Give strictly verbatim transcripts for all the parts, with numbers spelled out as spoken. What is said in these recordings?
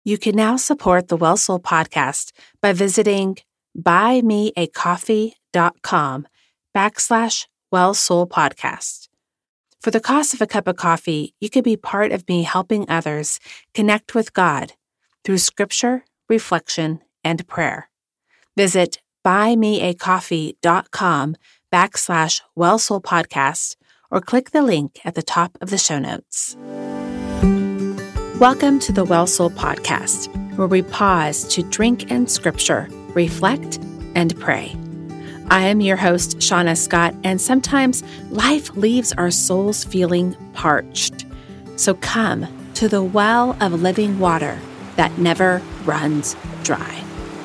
You can now support the Well Soul podcast by visiting buymeacoffee.com backslash Well Soul podcast. For the cost of a cup of coffee, you can be part of me helping others connect with God through scripture, reflection, and prayer. Visit buymeacoffee.com backslash Well Soul podcast or click the link at the top of the show notes. Welcome to the Well Soul podcast, where we pause to drink in scripture, reflect, and pray. I am your host, Shauna Scott, and sometimes life leaves our souls feeling parched. So come to the well of living water that never runs dry.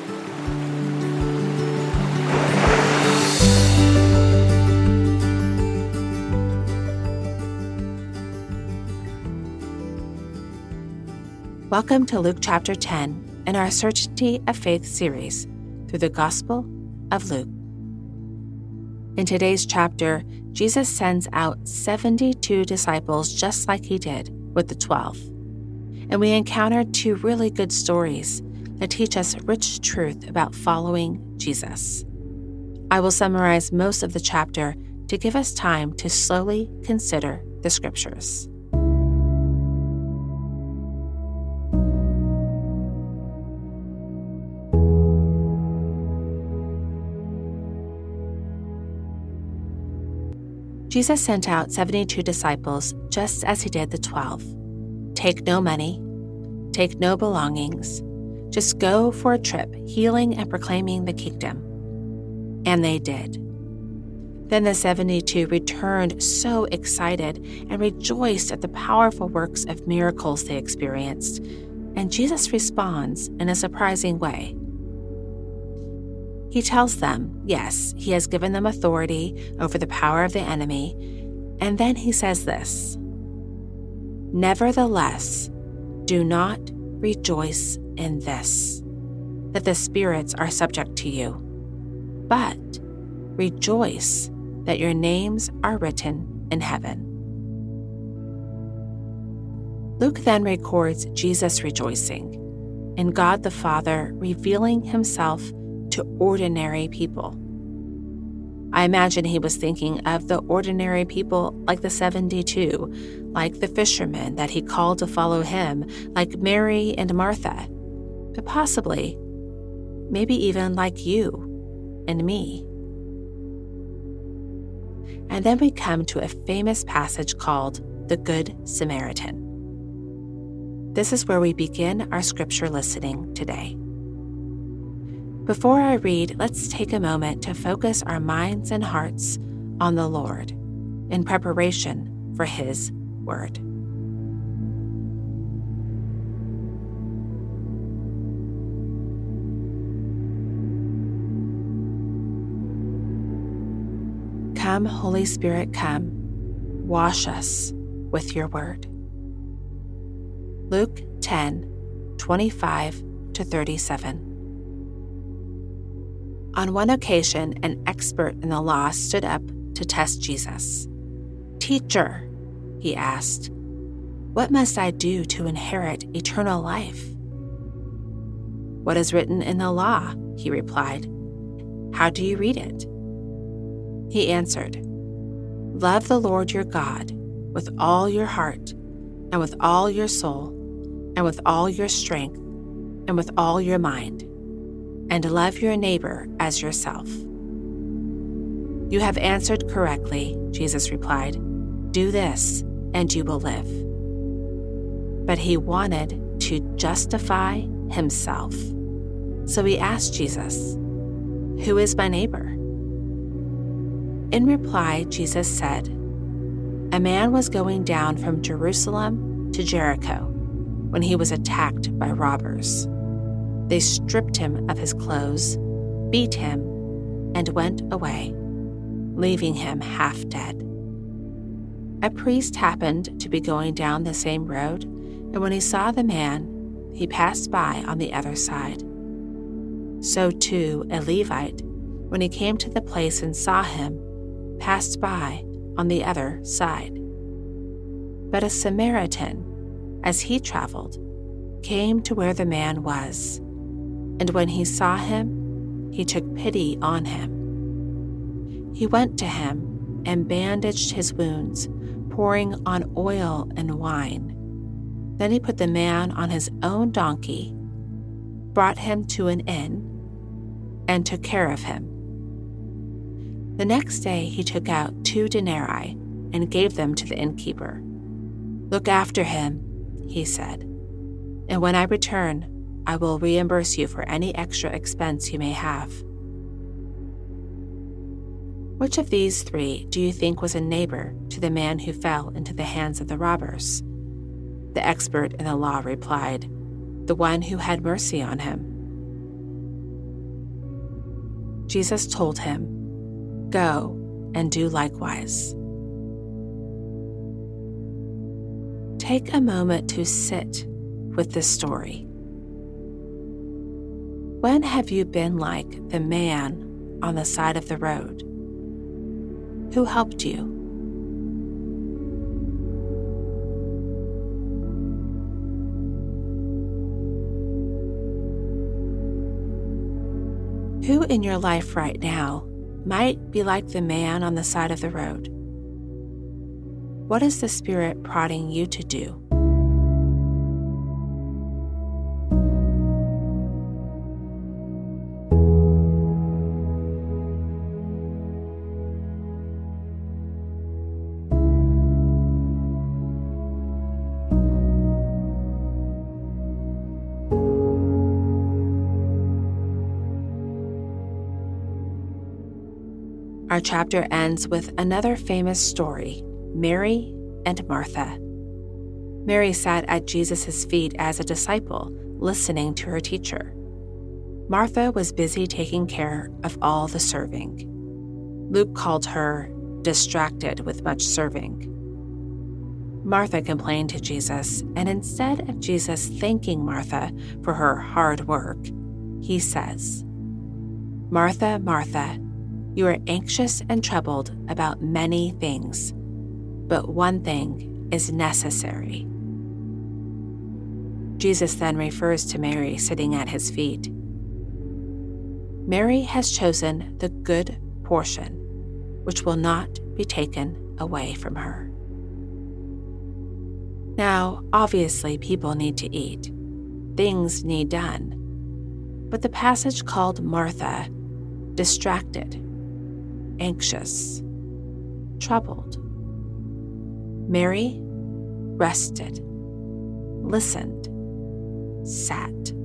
Welcome to Luke chapter ten in our Certainty of Faith series through the Gospel of Luke. In today's chapter, Jesus sends out seventy-two disciples just like he did with the twelve. And we encounter two really good stories that teach us rich truth about following Jesus. I will summarize most of the chapter to give us time to slowly consider the scriptures. Jesus sent out seventy-two disciples just as he did the twelve. Take no money, take no belongings, just go for a trip, healing and proclaiming the kingdom. And they did. Then the seventy-two returned so excited and rejoiced at the powerful works of miracles they experienced. And Jesus responds in a surprising way. He tells them, yes, he has given them authority over the power of the enemy, and then he says this, "Nevertheless, do not rejoice in this, that the spirits are subject to you, but rejoice that your names are written in heaven." Luke then records Jesus rejoicing, and God the Father revealing himself to ordinary people. I imagine he was thinking of the ordinary people like the seventy-two, like the fishermen that he called to follow him, like Mary and Martha, but possibly, maybe even like you and me. And then we come to a famous passage called the Good Samaritan. This is where we begin our scripture listening today. Before I read, let's take a moment to focus our minds and hearts on the Lord in preparation for His word. Come, Holy Spirit, come, wash us with your word. Luke ten, twenty-five to thirty-seven. On one occasion, an expert in the law stood up to test Jesus. "Teacher," he asked, "what must I do to inherit eternal life?" "What is written in the law?" he replied. "How do you read it?" He answered, "Love the Lord your God with all your heart, and with all your soul, and with all your strength, and with all your mind, and love your neighbor as yourself." "You have answered correctly," Jesus replied. "Do this, and you will live." But he wanted to justify himself. So he asked Jesus, "Who is my neighbor?" In reply, Jesus said, "A man was going down from Jerusalem to Jericho when he was attacked by robbers. They stripped him of his clothes, beat him, and went away, leaving him half dead. A priest happened to be going down the same road, and when he saw the man, he passed by on the other side. So too a Levite, when he came to the place and saw him, passed by on the other side. But a Samaritan, as he traveled, came to where the man was, and when he saw him, he took pity on him. He went to him and bandaged his wounds, pouring on oil and wine. Then he put the man on his own donkey, brought him to an inn, and took care of him. The next day he took out two denarii and gave them to the innkeeper. "Look after him," he said, "and when I return, I will reimburse you for any extra expense you may have." Which of these three do you think was a neighbor to the man who fell into the hands of the robbers? The expert in the law replied, "The one who had mercy on him." Jesus told him, "Go and do likewise." Take a moment to sit with this story. When have you been like the man on the side of the road? Who helped you? Who in your life right now might be like the man on the side of the road? What is the Spirit prodding you to do? Our chapter ends with another famous story, Mary and Martha. Mary sat at Jesus' feet as a disciple, listening to her teacher. Martha was busy taking care of all the serving. Luke called her distracted with much serving. Martha complained to Jesus, and instead of Jesus thanking Martha for her hard work, he says, "Martha, Martha, you are anxious and troubled about many things, but one thing is necessary." Jesus then refers to Mary sitting at his feet. Mary has chosen the good portion, which will not be taken away from her. Now, obviously, people need to eat. Things need done. But the passage called Martha distracted, anxious, troubled. Mary rested, listened, sat.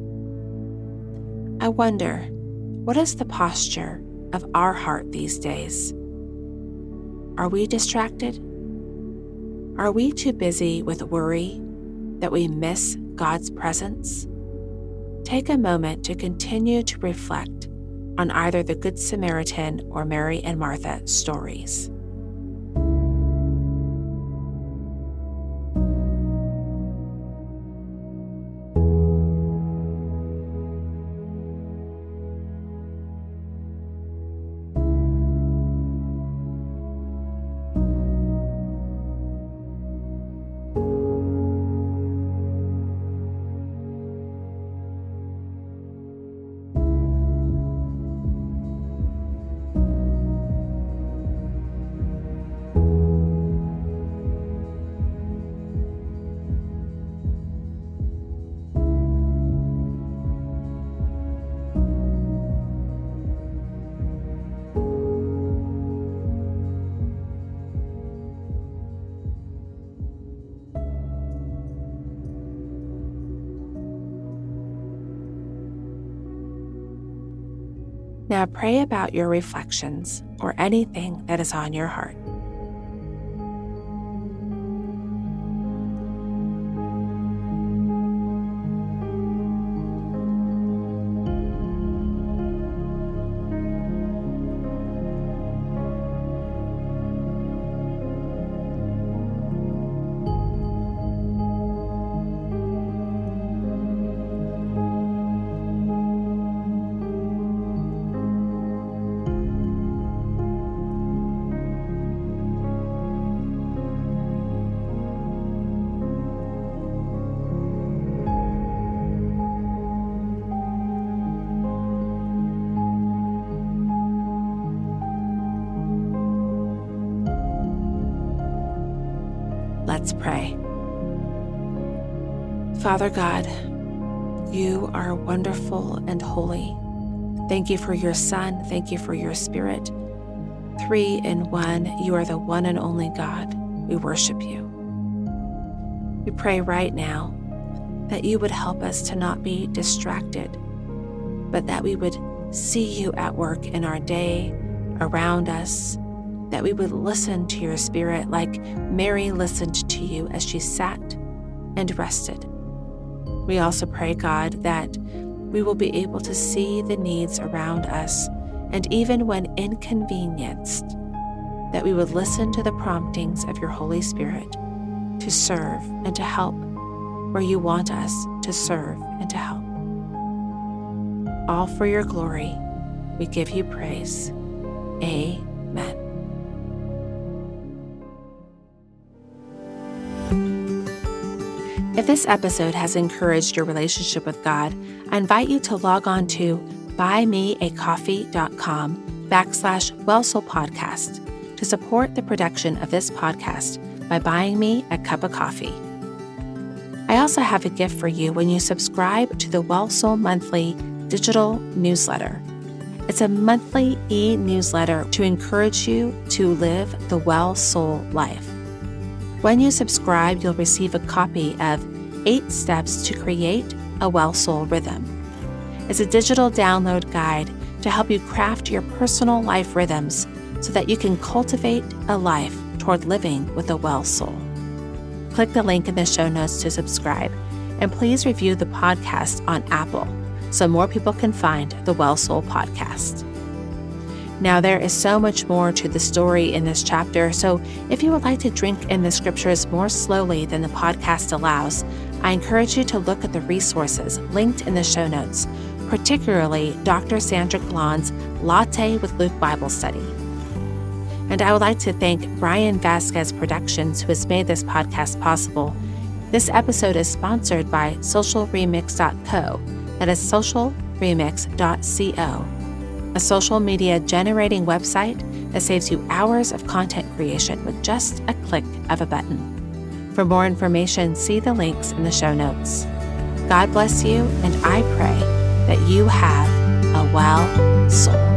I wonder, what is the posture of our heart these days? Are we distracted? Are we too busy with worry that we miss God's presence? Take a moment to continue to reflect on either the Good Samaritan or Mary and Martha stories. Now pray about your reflections or anything that is on your heart. Let's pray. Father God, you are wonderful and holy. Thank you for your Son. Thank you for your Spirit. Three in one, you are the one and only God. We worship you. We pray right now that you would help us to not be distracted, but that we would see you at work in our day, around us, that we would listen to your Spirit like Mary listened to you as she sat and rested. We also pray, God, that we will be able to see the needs around us, and even when inconvenienced, that we would listen to the promptings of your Holy Spirit to serve and to help where you want us to serve and to help. All for your glory, we give you praise. Amen. If this episode has encouraged your relationship with God, I invite you to log on to buymeacoffee.com backslash Wellsoul Podcast to support the production of this podcast by buying me a cup of coffee. I also have a gift for you when you subscribe to the Wellsoul Monthly digital newsletter. It's a monthly e-newsletter to encourage you to live the Wellsoul life. When you subscribe, you'll receive a copy of Eight Steps to Create a Wellsoul Rhythm. It's a digital download guide to help you craft your personal life rhythms so that you can cultivate a life toward living with a well soul. Click the link in the show notes to subscribe, and please review the podcast on Apple so more people can find the Wellsoul Podcast. Now, there is so much more to the story in this chapter, so if you would like to drink in the scriptures more slowly than the podcast allows, I encourage you to look at the resources linked in the show notes, particularly Doctor Sandra Glon's Latte with Luke Bible Study. And I would like to thank Brian Vasquez Productions, who has made this podcast possible. This episode is sponsored by social remix dot co, that is social remix dot co. A social media generating website that saves you hours of content creation with just a click of a button. For more information, see the links in the show notes. God bless you, and I pray that you have a well soul.